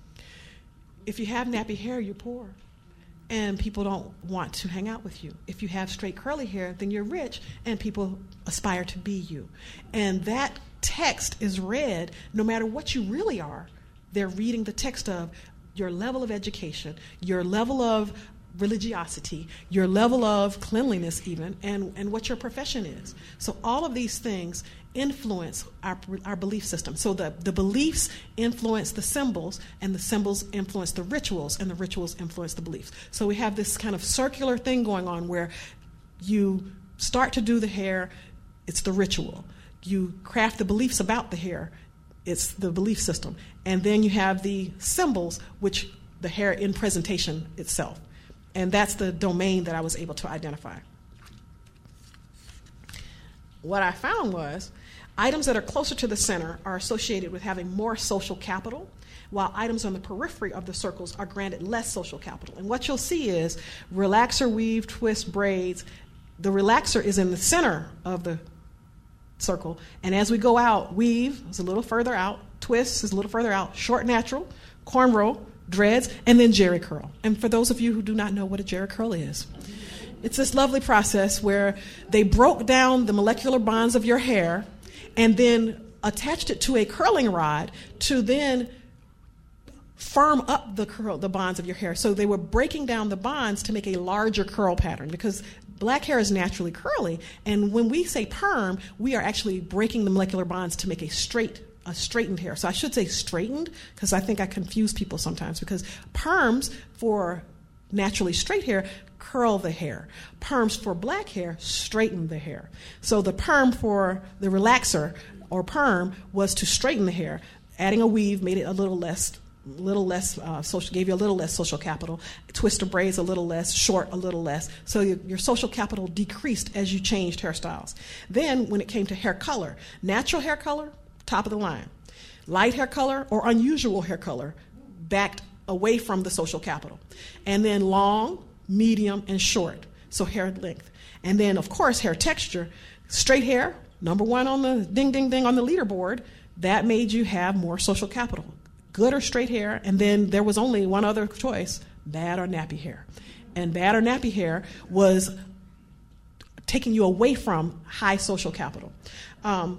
If you have nappy hair, you're poor, and people don't want to hang out with you. If you have straight curly hair, then you're rich, and people aspire to be you. And that text is read no matter what you really are. They're reading the text of your level of education, your level of religiosity, your level of cleanliness even, and, and what your profession is. So all of these things influence our, our belief system. So the, the beliefs influence the symbols, and the symbols influence the rituals, and the rituals influence the beliefs. So we have this kind of circular thing going on where you start to do the hair, it's the ritual. You craft the beliefs about the hair, it's the belief system. And then you have the symbols, which the hair in presentation itself. And that's the domain that I was able to identify. What I found was items that are closer to the center are associated with having more social capital, while items on the periphery of the circles are granted less social capital. And what you'll see is relaxer, weave, twist, braids. The relaxer is in the center of the circle, and as we go out, weave is a little further out, twist is a little further out, short natural, cornrow, dreads, and then jerry curl. And for those of you who do not know what a jerry curl is, it's this lovely process where they broke down the molecular bonds of your hair and then attached it to a curling rod to then firm up the curl, the bonds of your hair. So they were breaking down the bonds to make a larger curl pattern, because black hair is naturally curly, and when we say perm, we are actually breaking the molecular bonds to make a straight, a straightened hair. So I should say straightened, because I think I confuse people sometimes, because perms for naturally straight hair curl the hair. Perms for black hair straighten the hair. So the perm for the relaxer or perm was to straighten the hair. Adding a weave made it a little less little less uh, social, gave you a little less social capital. Twister braids a little less, short a little less. So your, your social capital decreased as you changed hairstyles. Then when it came to hair color, natural hair color, top of the line. Light hair color or unusual hair color, backed away from the social capital. And then long, medium, and short, so hair length. And then, of course, hair texture. Straight hair, number one on the ding, ding, ding on the leaderboard, that made you have more social capital. Good or straight hair, and then there was only one other choice, bad or nappy hair. And bad or nappy hair was taking you away from high social capital. Um,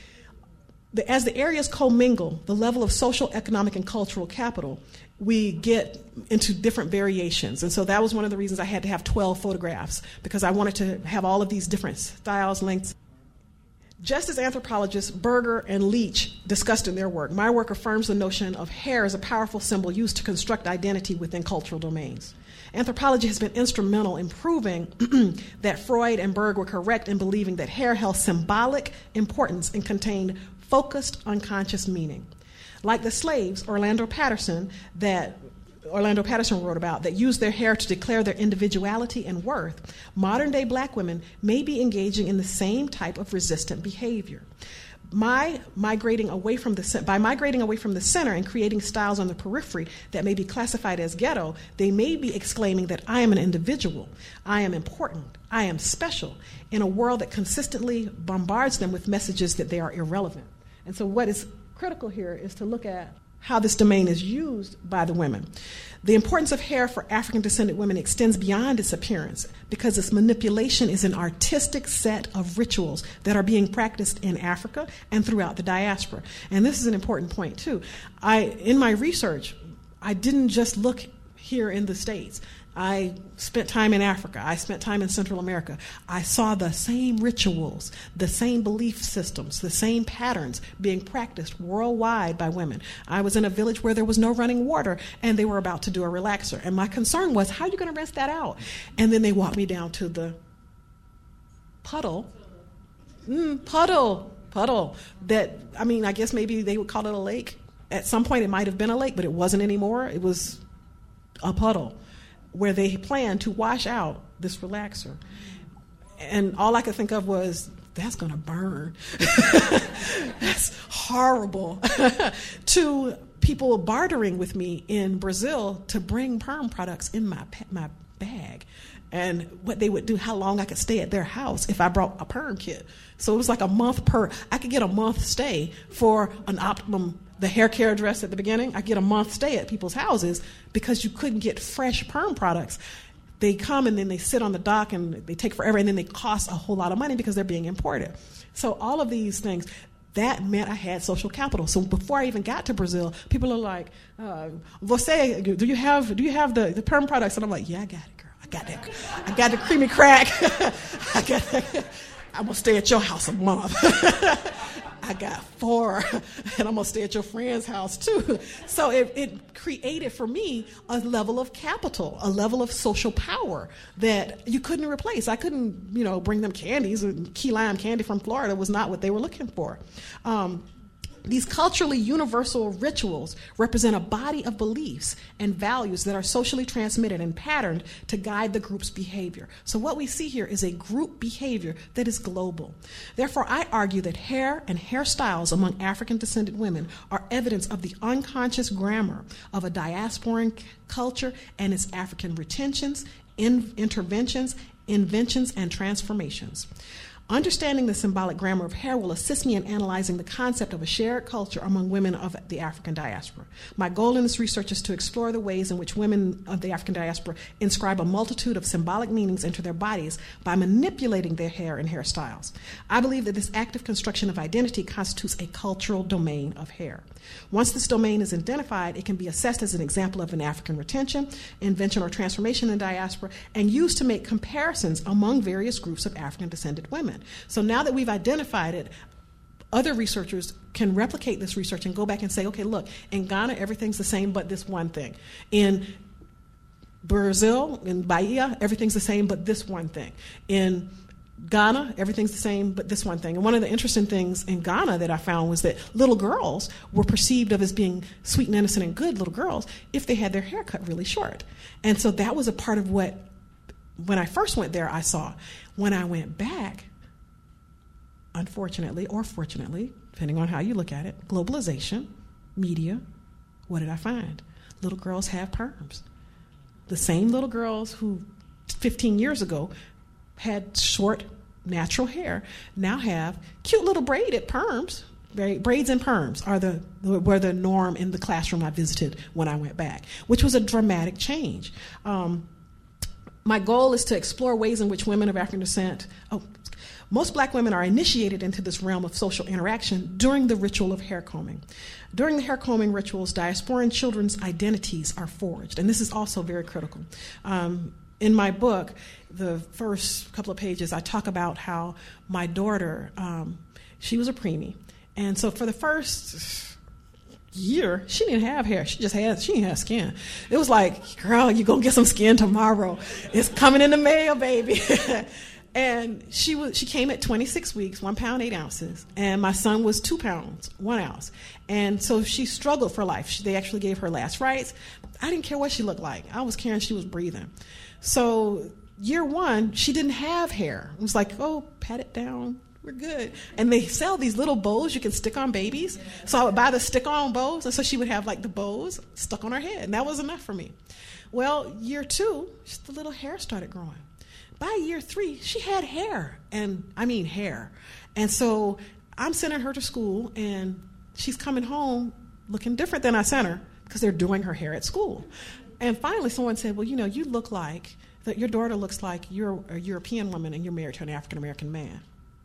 the, as the areas commingle, the level of social, economic, and cultural capital, we get into different variations. And so that was one of the reasons I had to have twelve photographs, because I wanted to have all of these different styles, lengths. Just as anthropologists Berger and Leach discussed in their work, my work affirms the notion of hair as a powerful symbol used to construct identity within cultural domains. Anthropology has been instrumental in proving that Freud and Berg were correct in believing that hair held symbolic importance and contained focused unconscious meaning. Like the slaves, Orlando Patterson, that Orlando Patterson wrote about, that used their hair to declare their individuality and worth, modern-day black women may be engaging in the same type of resistant behavior. My migrating away from the, by migrating away from the center and creating styles on the periphery that may be classified as ghetto, they may be exclaiming that I am an individual, I am important, I am special, in a world that consistently bombards them with messages that they are irrelevant. And so what is critical here is to look at how this domain is used by the women. The importance of hair for African-descended women extends beyond its appearance, because its manipulation is an artistic set of rituals that are being practiced in Africa and throughout the diaspora. And this is an important point, too. I, in my research, I didn't just look here in the States. I spent time in Africa. I spent time in Central America. I saw the same rituals, the same belief systems, the same patterns being practiced worldwide by women. I was in a village where there was no running water, and they were about to do a relaxer. And my concern was, how are you going to rinse that out? And then they walked me down to the puddle. Mm, puddle, puddle. That, I mean, I guess maybe they would call it a lake. At some point it might have been a lake, but it wasn't anymore. It was a puddle where they planned to wash out this relaxer. And all I could think of was, that's going to burn. That's horrible. To people bartering with me in Brazil to bring perm products in my my bag. And what they would do, how long I could stay at their house if I brought a perm kit. So it was like a month per, I could get a month stay for an optimum, the hair care dress at the beginning. I get a month stay at people's houses because you couldn't get fresh perm products. They come and then they sit on the dock and they take forever, and then they cost a whole lot of money because they're being imported. So all of these things, that meant I had social capital. So before I even got to Brazil, people are like, uh, "Você, do you have do you have the, the perm products?" And I'm like, "Yeah, I got it, girl. I got that. I got the creamy crack. I got that. I'm gonna stay at your house a month." I got four, and I'm going to stay at your friend's house, too. So it, it created, for me, a level of capital, a level of social power that you couldn't replace. I couldn't, you know, bring them candies. Key lime candy from Florida was not what they were looking for. Um, These culturally universal rituals represent a body of beliefs and values that are socially transmitted and patterned to guide the group's behavior. So what we see here is a group behavior that is global. Therefore, I argue that hair and hairstyles among African-descended women are evidence of the unconscious grammar of a diasporan culture and its African retentions, in- interventions, inventions, and transformations. Understanding the symbolic grammar of hair will assist me in analyzing the concept of a shared culture among women of the African diaspora. My goal in this research is to explore the ways in which women of the African diaspora inscribe a multitude of symbolic meanings into their bodies by manipulating their hair and hairstyles. I believe that this active construction of identity constitutes a cultural domain of hair. Once this domain is identified, it can be assessed as an example of an African retention, invention, or transformation in diaspora, and used to make comparisons among various groups of African-descended women. So now that we've identified it, other researchers can replicate this research and go back and say, okay, look, in Ghana, everything's the same but this one thing. In Brazil, in Bahia, everything's the same but this one thing. In Ghana, everything's the same but this one thing. And one of the interesting things in Ghana that I found was that little girls were perceived of as being sweet and innocent and good little girls if they had their hair cut really short. And so that was a part of what, when I first went there, I saw. When I went back, unfortunately or fortunately, depending on how you look at it, globalization, media, what did I find? Little girls have perms. The same little girls who fifteen years ago had short, natural hair now have cute little braided perms. Braids and perms are the were the norm in the classroom I visited when I went back, which was a dramatic change. Um, my goal is to explore ways in which women of African descent, oh, most black women are initiated into this realm of social interaction during the ritual of hair combing. During the hair combing rituals, diasporan children's identities are forged, and this is also very critical. Um, in my book, the first couple of pages, I talk about how my daughter, um, she was a preemie, and so for the first year, she didn't have hair. She just had, she didn't have skin. It was like, girl, you're going to get some skin tomorrow. It's coming in the mail, baby. And she was she came at twenty-six weeks, one pound, eight ounces. And my son was two pounds, one ounce. And so she struggled for life. She, they actually gave her last rites. I didn't care what she looked like. I was caring she was breathing. So year one, she didn't have hair. It was like, oh, pat it down. We're good. And they sell these little bows you can stick on babies. So I would buy the stick-on bows. And so she would have like the bows stuck on her head. And that was enough for me. Well, year two, just the little hair started growing. By year three, she had hair, and I mean hair. And so I'm sending her to school, and she's coming home looking different than I sent her because they're doing her hair at school. And finally, someone said, well, you know, you look like, that your daughter looks like you're a European woman and you're married to an African-American man.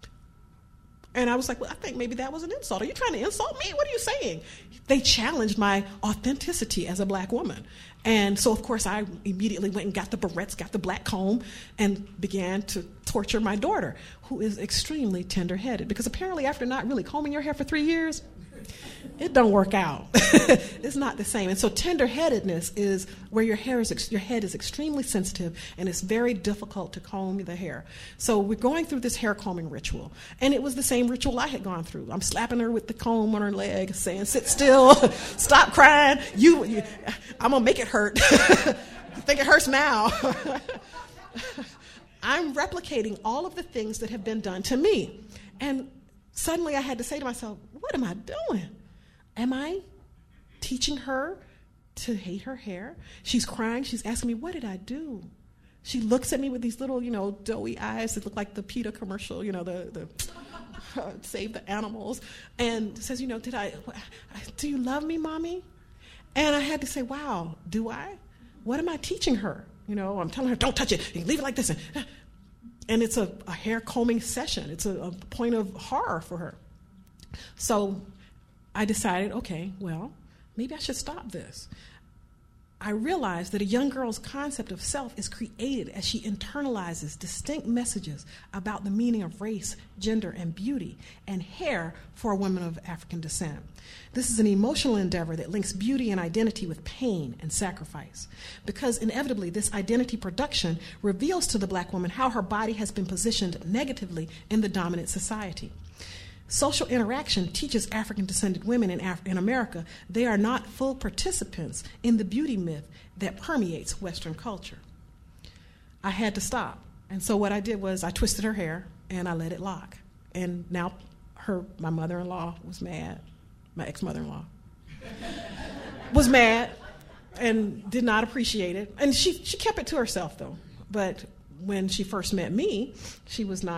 And I was like, well, I think maybe that was an insult. Are you trying to insult me? What are you saying? They challenged my authenticity as a black woman. And so, of course, I immediately went and got the barrettes, got the black comb, and began to torture my daughter, who is extremely tender-headed. Because apparently after not really combing your hair for three years, it don't work out. It's not the same. And so tender-headedness is where your hair is, ex- your head is extremely sensitive, and it's very difficult to comb the hair. So we're going through this hair combing ritual, and it was the same ritual I had gone through. I'm slapping her with the comb on her leg, saying, "Sit still, stop crying. You, you I'm gonna make it hurt. You think it hurts now?" I'm replicating all of the things that have been done to me, and suddenly I had to say to myself, what am I doing? Am I teaching her to hate her hair? She's crying. She's asking me, what did I do? She looks at me with these little, you know, doughy eyes that look like the PETA commercial, you know, the, the uh, save the animals, and says, you know, did I, do you love me, Mommy? And I had to say, wow, do I? What am I teaching her? You know, I'm telling her, don't touch it. You leave it like this. And, and it's a, a hair combing session. It's a, a point of horror for her. So I decided, okay, well, maybe I should stop this. I realized that a young girl's concept of self is created as she internalizes distinct messages about the meaning of race, gender, and beauty, and hair for a woman of African descent. This is an emotional endeavor that links beauty and identity with pain and sacrifice, because inevitably this identity production reveals to the black woman how her body has been positioned negatively in the dominant society. Social interaction teaches African-descended women in, Af- in America they are not full participants in the beauty myth that permeates Western culture. I had to stop. And so what I did was I twisted her hair and I let it lock. And now her, my mother-in-law was mad. My ex-mother-in-law was mad and did not appreciate it. And she, she kept it to herself, though. But when she first met me, she was not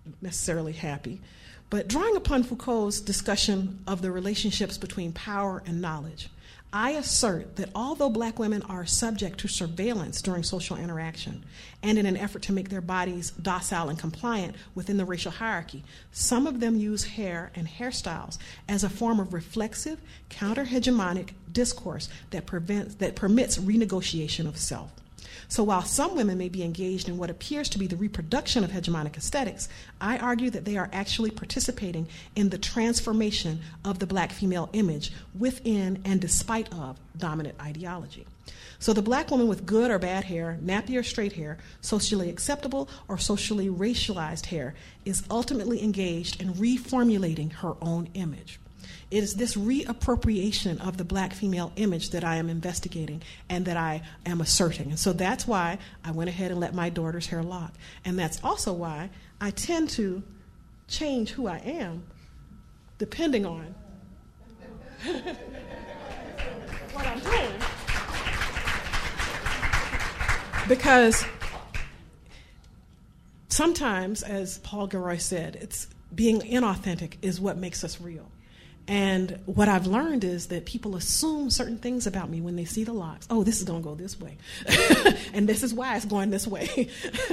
necessarily happy. But drawing upon Foucault's discussion of the relationships between power and knowledge, I assert that although black women are subject to surveillance during social interaction and in an effort to make their bodies docile and compliant within the racial hierarchy, some of them use hair and hairstyles as a form of reflexive, counter-hegemonic discourse that prevents, that permits renegotiation of self. So while some women may be engaged in what appears to be the reproduction of hegemonic aesthetics, I argue that they are actually participating in the transformation of the black female image within and despite of dominant ideology. So the black woman with good or bad hair, nappy or straight hair, socially acceptable or socially racialized hair, is ultimately engaged in reformulating her own image. It is this reappropriation of the black female image that I am investigating and that I am asserting. And so that's why I went ahead and let my daughter's hair lock. And that's also why I tend to change who I am depending on what I'm doing. Because sometimes, as Paul Gilroy said, it's being inauthentic is what makes us real. And what I've learned is that people assume certain things about me when they see the locks. Oh, this is going to go this way. And this is why it's going this way.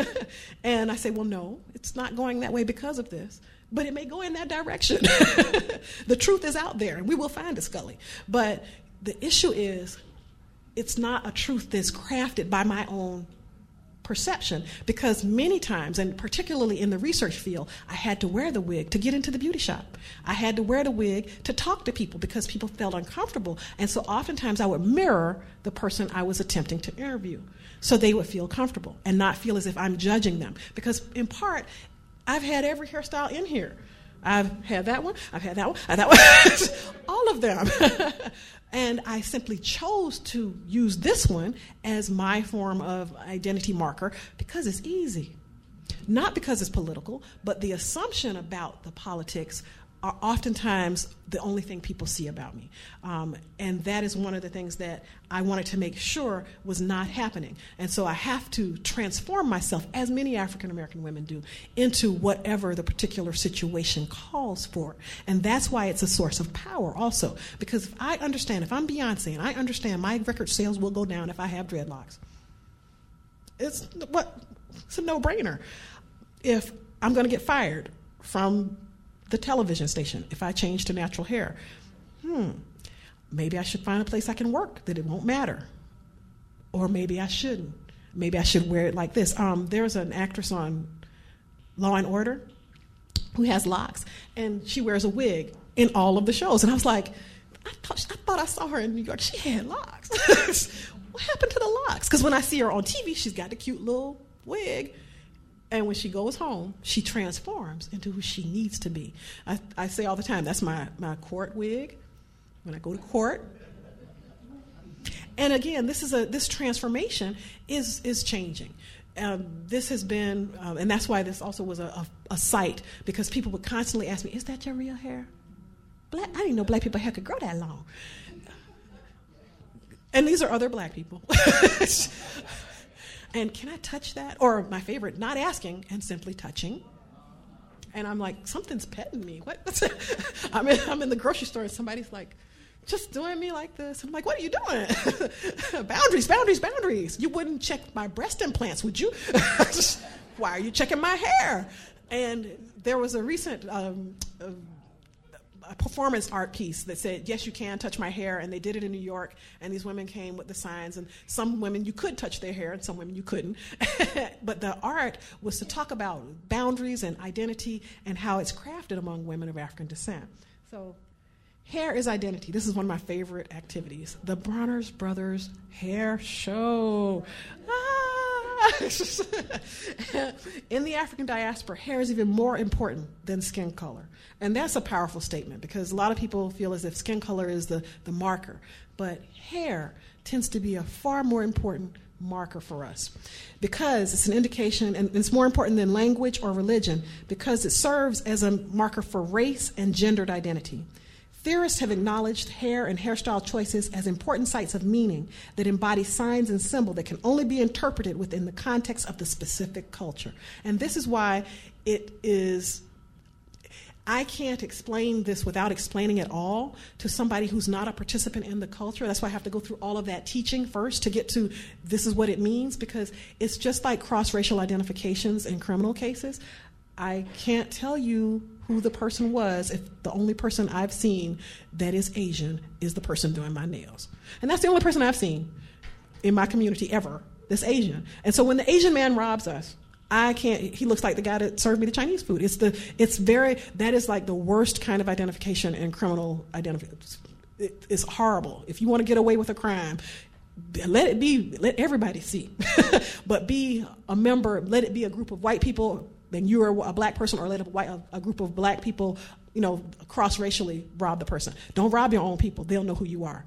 And I say, well, no, it's not going that way because of this. But it may go in that direction. The truth is out there, and we will find it, Scully. But the issue is, it's not a truth that's crafted by my own perception, because many times, and particularly in the research field, I had to wear the wig to get into the beauty shop. I had to wear the wig to talk to people because people felt uncomfortable. And so oftentimes I would mirror the person I was attempting to interview so they would feel comfortable and not feel as if I'm judging them. Because in part, I've had every hairstyle in here. I've had that one, I've had that one, I've had that one, all of them. And I simply chose to use this one as my form of identity marker because it's easy. Not because it's political, but the assumption about the politics are oftentimes the only thing people see about me. Um, and that is one of the things that I wanted to make sure was not happening. And so I have to transform myself, as many African American women do, into whatever the particular situation calls for. And that's why it's a source of power also. Because if I understand, if I'm Beyonce and I understand my record sales will go down if I have dreadlocks, it's, what, it's a no-brainer. If I'm going to get fired from the television station if I change to natural hair, hmm, maybe I should find a place I can work that it won't matter. Or maybe I shouldn't. Maybe I should wear it like this. Um, there's an actress on Law and Order who has locks, and she wears a wig in all of the shows. And I was like, I thought I, thought I saw her in New York. She had locks. What happened to the locks? Because when I see her on T V, she's got the cute little wig. And when she goes home, she transforms into who she needs to be. I, I say all the time, that's my, my court wig when I go to court. And again, this is a this transformation is is changing. Um, this has been, um, and that's why this also was a, a, a site, because people would constantly ask me, is that your real hair? Black, I didn't know black people's hair could grow that long. And these are other black people. And can I touch that? Or my favorite, not asking and simply touching. And I'm like, something's petting me. What? I'm in, I'm in the grocery store and somebody's like, just doing me like this. And I'm like, what are you doing? Boundaries, boundaries, boundaries. You wouldn't check my breast implants, would you? Why are you checking my hair? And there was a recent um, uh, a performance art piece that said, yes, you can touch my hair, and they did it in New York, and these women came with the signs, and some women you could touch their hair, and some women you couldn't. But the art was to talk about boundaries and identity and how it's crafted among women of African descent. So hair is identity. This is one of my favorite activities. The Bronner's Brothers Hair Show. Ah! In the African diaspora, hair is even more important than skin color. And that's a powerful statement, because a lot of people feel as if skin color is the, the marker. But hair tends to be a far more important marker for us, because it's an indication, and it's more important than language or religion, because it serves as a marker for race and gendered identity. Theorists have acknowledged hair and hairstyle choices as important sites of meaning that embody signs and symbols that can only be interpreted within the context of the specific culture. And this is why it is, I can't explain this without explaining it all to somebody who's not a participant in the culture. That's why I have to go through all of that teaching first to get to this is what it means, because it's just like cross-racial identifications in criminal cases. I can't tell you who the person was if the only person I've seen that is Asian is the person doing my nails. And that's the only person I've seen in my community ever that's Asian. And so when the Asian man robs us, I can't, he looks like the guy that served me the Chinese food. It's the, it's very, that is like the worst kind of identification in criminal identification. It, it's horrible. If you want to get away with a crime, let it be, let everybody see. But be a member, let it be a group of white people, then you're a black person, or let a, white, a, a group of black people, you know, cross-racially rob the person. Don't rob your own people. They'll know who you are.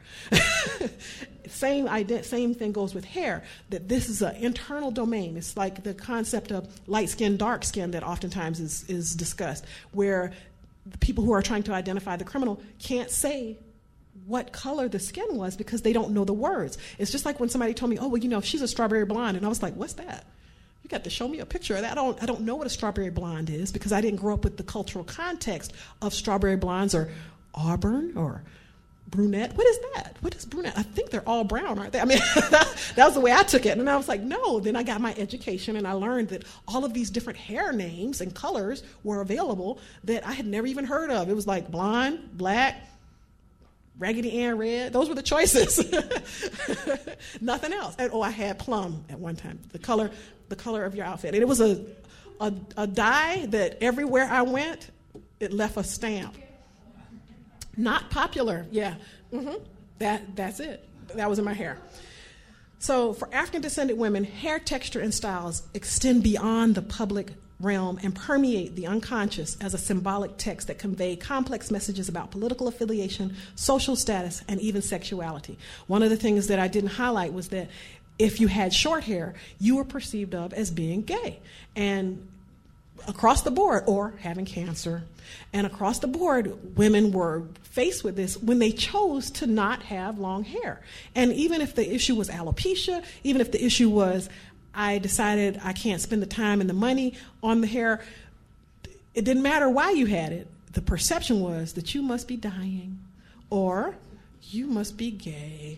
Same ident- same thing goes with hair, that this is an internal domain. It's like the concept of light skin, dark skin that oftentimes is, is discussed, where the people who are trying to identify the criminal can't say what color the skin was because they don't know the words. It's just like when somebody told me, oh, well, you know, she's a strawberry blonde. And I was like, what's that? You got to show me a picture of that. I don't, I don't know what a strawberry blonde is because I didn't grow up with the cultural context of strawberry blondes or auburn or brunette. What is that? What is brunette? I think they're all brown, aren't they? I mean, that, that was the way I took it. And I was like, no. Then I got my education and I learned that all of these different hair names and colors were available that I had never even heard of. It was like blonde, black, Raggedy Ann red. Those were the choices. Nothing else. And, oh, I had plum at one time. The color, the color of your outfit. And it was a, a, a dye that everywhere I went, it left a stamp. Not popular. Yeah. Mm-hmm. That that's it. That was in my hair. So for African descended women, hair texture and styles extend beyond the public realm and permeate the unconscious as a symbolic text that convey complex messages about political affiliation, social status, and even sexuality. One of the things that I didn't highlight was that if you had short hair, you were perceived of as being gay. And across the board, or having cancer, and across the board, women were faced with this when they chose to not have long hair. And even if the issue was alopecia, even if the issue was I decided I can't spend the time and the money on the hair, it didn't matter why you had it. The perception was that you must be dying or you must be gay.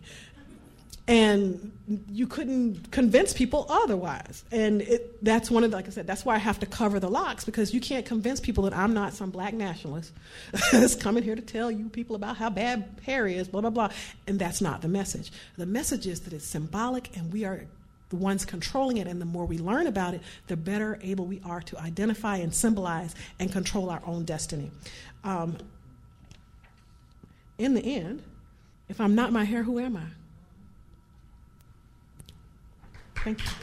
And you couldn't convince people otherwise. And it, that's one of the, like I said, that's why I have to cover the locks, because you can't convince people that I'm not some black nationalist that's coming here to tell you people about how bad hair is, blah, blah, blah. And that's not the message. The message is that it's symbolic and we are the ones controlling it, and the more we learn about it, the better able we are to identify and symbolize and control our own destiny. Um, in the end, if I'm not my hair, who am I? Thank you.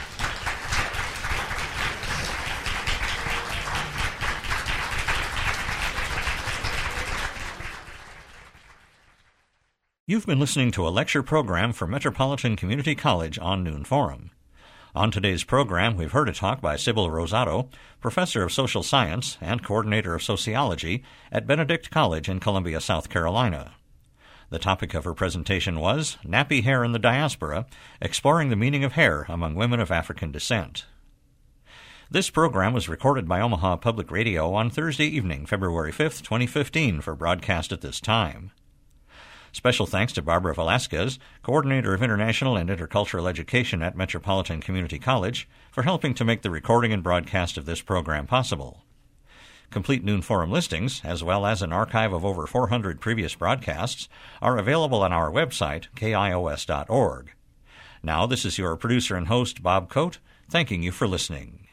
You've been listening to a lecture program from Metropolitan Community College on Noon Forum. On today's program, we've heard a talk by Sybil Rosado, Professor of Social Science and Coordinator of Sociology at Benedict College in Columbia, South Carolina. The topic of her presentation was Nappy Hair in the Diaspora, Exploring the Meaning of Hair Among Women of African Descent. This program was recorded by Omaha Public Radio on Thursday evening, February fifth, twenty fifteen, for broadcast at this time. Special thanks to Barbara Velasquez, Coordinator of International and Intercultural Education at Metropolitan Community College, for helping to make the recording and broadcast of this program possible. Complete Noon Forum listings, as well as an archive of over four hundred previous broadcasts, are available on our website, K I O S dot org. Now, this is your producer and host, Bob Coate, thanking you for listening.